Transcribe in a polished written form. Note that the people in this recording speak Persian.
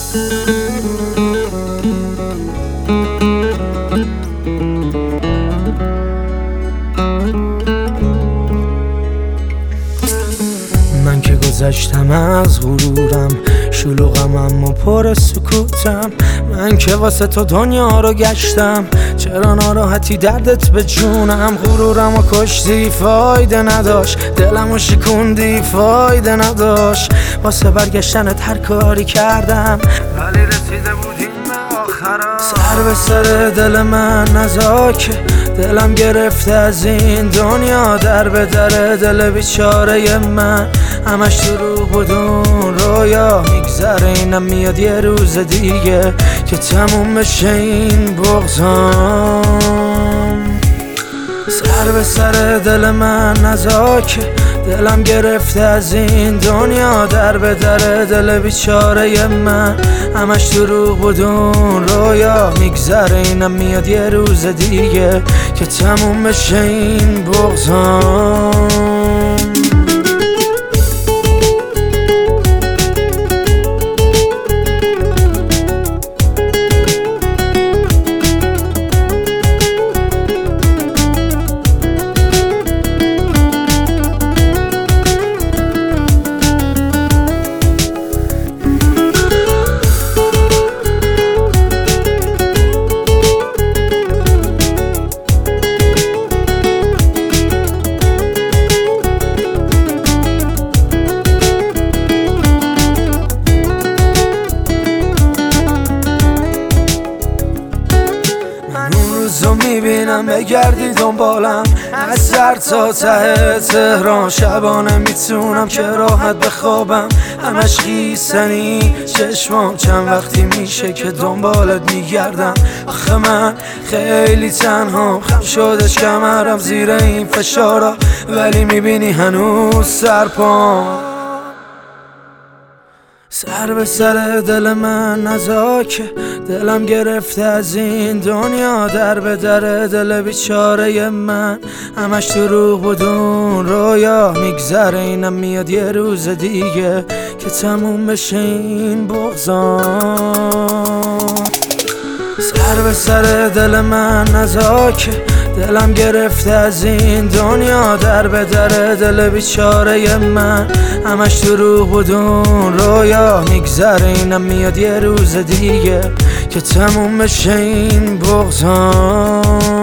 من که گذشتم از غرورم، شلوغم اما پر سکوتم. من که واسه تو دنیا رو گشتم، چرا ناراحتی دردت به جونم؟ غرورم و کشتی فایده نداشت، دلم و شکوندی فایده نداشت. واسه برگشتنت هر کاری کردم ولی رسیده بودیم به آخرا. سر به سر دل من نزاکه، دلم گرفته از این دنیا. در به در دل بیچاره من همش دروغ بود اون رویا. میگذره اینم میاد یه روز دیگه که تموم بشه این بغضام. سر به سر دل من نزاکه، دلم گرفته از این دنیا. در به در دل بیچاره من همش دروغ بود اون رویا. میگذره اینم میاد یه روز دیگه که تموم بشه این بغضام. روزو میبینم بگردی دنبالم، از سر تا ته تهران. شبانه میتونم که راحت بخوابم، همش خیسنی چشمام. چند وقتی میشه که دنبالت میگردم، آخه من خیلی تنهام. خم شدش کمرم زیر این فشارا، ولی میبینی هنوز سرپام. سر به سر دل من نزاکه، دلم گرفته از این دنیا. در به در دل بیچاره من همش دروغ بود اون رویا. میگذره اینم میاد یه روز دیگه که تموم بشه این بغضام. سر به سر دل من نزاکه، دلم گرفته از این دنیا. در به در دل بیچاره من همش دروغ بود اون رویا. میگذره اینم میاد یه روز دیگه که تموم بشه این بغضام.